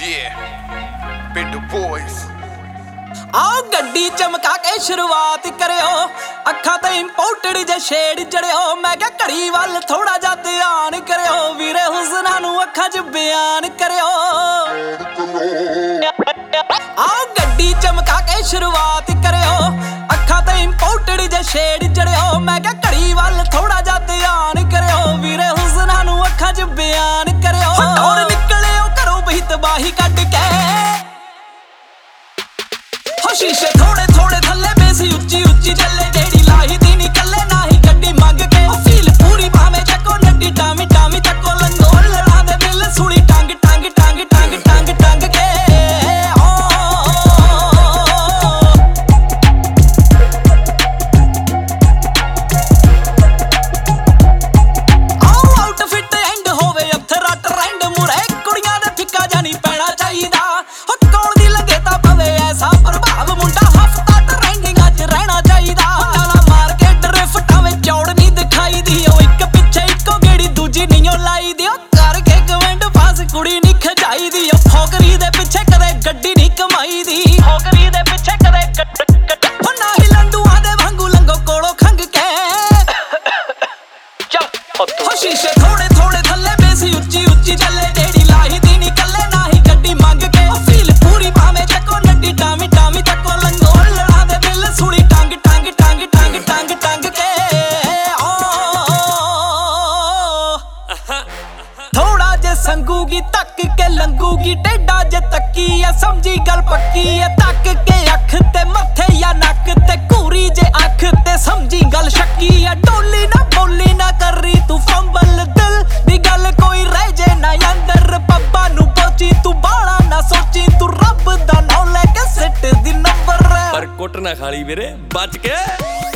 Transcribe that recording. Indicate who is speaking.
Speaker 1: ਪਿੰਡੂ boys
Speaker 2: आओ गड्डी चमका के शुरुआत करियो अखा ते इंपोर्टेड जे शेड जड़ियो मैं क्या घड़ी वाल थोड़ा जा ध्यान करियो वीरे हुस्ना नू अखा च बयान करियो आओ गड्डी चमका के शुरुआत करियो अखा ते इंपोर्टेड जे शेड जड़ियो मैं क्या घड़ी वाल थोड़ा जा ध्यान करियो वीरे हुस्ना नू अखा च बयान करियो और निकलियो घरों बही तबाही कट के शीशे थोड़े थोड़े थल्ले बेसी उच्ची उच्ची चले जेड़ी लाही दी निकले ना ही गड्डी मंग के फील पूरी भावे चको नड्डी टामी टामी चको लंगो लड़ा दे दिल सुनी टांग टांग टांग टांग टांग टांग के आओ आउटफिट एंड होवे अथरा ट्रेंड मुरे कुड़ियां दे फिक्का जानी पैना चाहिदा हो कौन दी लगे ता पवे ऐसा मुंडा हफ्ता ट्रेंडिंग अज रहना चाहिदा नाला मार के ड्रिफ्टां विच चौड़ नहीं दिखाई दी ओ इक पिछे इको गेड़ी दूजी नहीं लाई दी ओ करके कमेंट पास कुड़ी नहीं खजाई दी ओ फोकरी दे पिछे कदे गड्डी नहीं कमाई दी फोकरी दे पिछे कदे ओ ना ही लंडूआं दे वांगू लंगो कोलों खंग के चल ओ शीशे थोड़े थोड़े थल्ले बेसी उच्ची उच्ची चले जेड़ी लाही दी निकले ना ही गड्डी मंग के ओ फील पूरी भावे चको नड्डी टामी टामी चको लंगो लड़ा दे दिल सुनी टांग टांग टांग टांग टांग टांग के थोड़ा जे संगूगी तक के लंगूगी टेढ़ा जे तकी है समझी गल पक्की है तक के अख ते मथे या नक ते घूरी जे अख ते समझी गल शक्की है डोली ना बोली ना कर रही तू फंबल दिल दी गल कोई रह जे ना अंदर पब्बा नू पहुंची तू बाला ना सोची तू रब दा नाम लेके सिट दी नंबर
Speaker 3: पर कुट ना खाली मेरे बच के